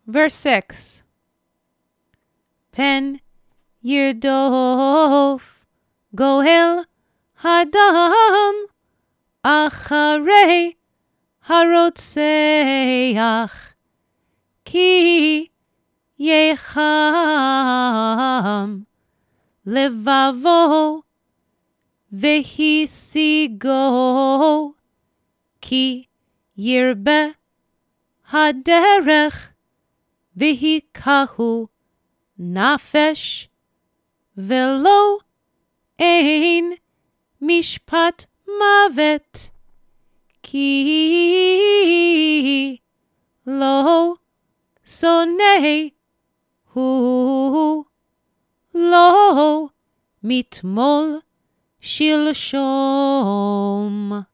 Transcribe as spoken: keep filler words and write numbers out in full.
Verse six. Pen yirdof goel hadam acharei harotzeach ki yecham levavo vehisigo ki yirbe haderech vehikahu nafesh velo ein mishpat mavet ki lo sonei hu lo mitmol shilshom.